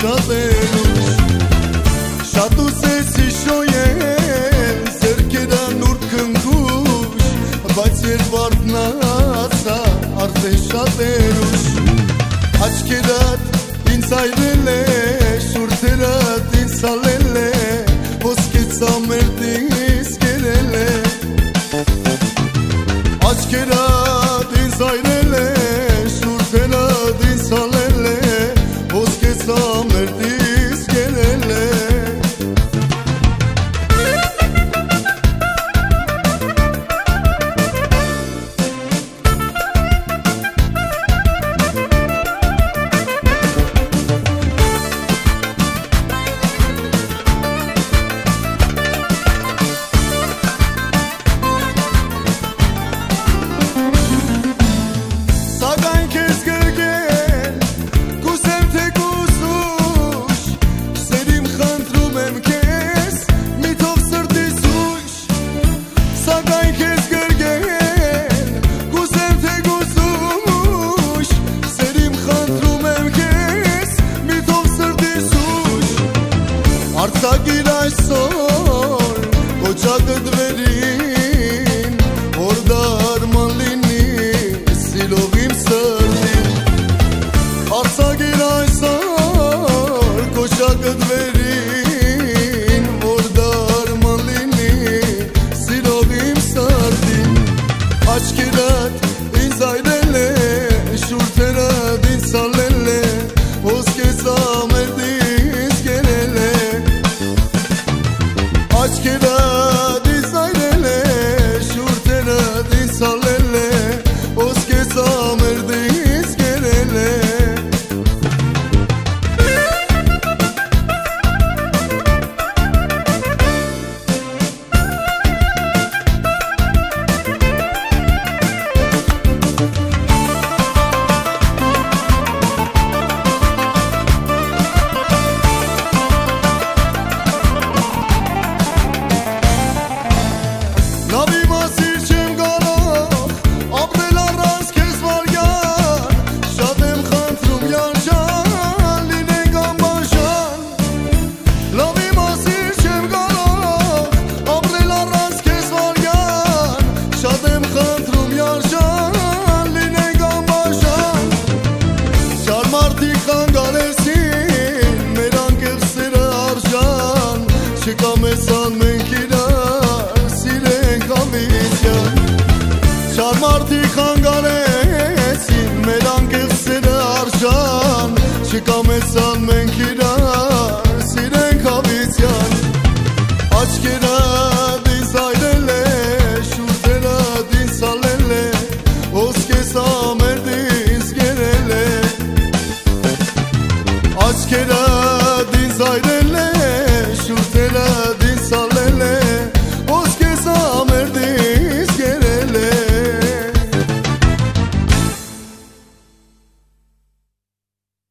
շատերուշ Շատ ուսեցի շոյել Ձերքերան ուր կնգուշ Բայց երբ արդնացա արդեն շատերուշ Աչքերատ ինձ այրել է Շուրթերատ ինձ սալել է Ոսկեց ամերդիս կերել է Աչքերատ ինձ այրել է Շուրթերատ ինձ սալել է Ոսկեց ամերդիս կերել է Արտագիր այսօր կոչակդ վերին որ դարման լինի սիրով իմ սրտին Արտագիր այսօր կոչակդ վերին որ դարման լինի սիրով իմ սրտին Աչքերատ ինձ այրել է շուրթերատ ինձ սալել է ոսկեց ամերդիս կերել է Աչքերատ ինձ այրել է, շուրթերատ ինձ սալել է, ոսկեց ամերդիս կերել է Նավի մասիր չեմ կարող, ապրել առանց քեզ վարյան Շատ եմ խնդրում յանջան, լինենք անբաժան Նավի մասիր չեմ կարող, ապրել առանց քեզ վարյան Շատ եմ խնդրում յանջան, լինենք անբաժան Չար մարդիկ խանգարեցին, մեր անկեղծ սերը արժան Չկա մեզան մենք Չար մարդիկ խանգարեցին, մեր անկեղծ սերը արժան Չկա մեզան մենք իրար, սիրենք հավիտյան Աչքերատ ինձ այրել է, շուրթերատ ինձ սալել է Ոսկեց ամերդիս կերել է Աչքերատ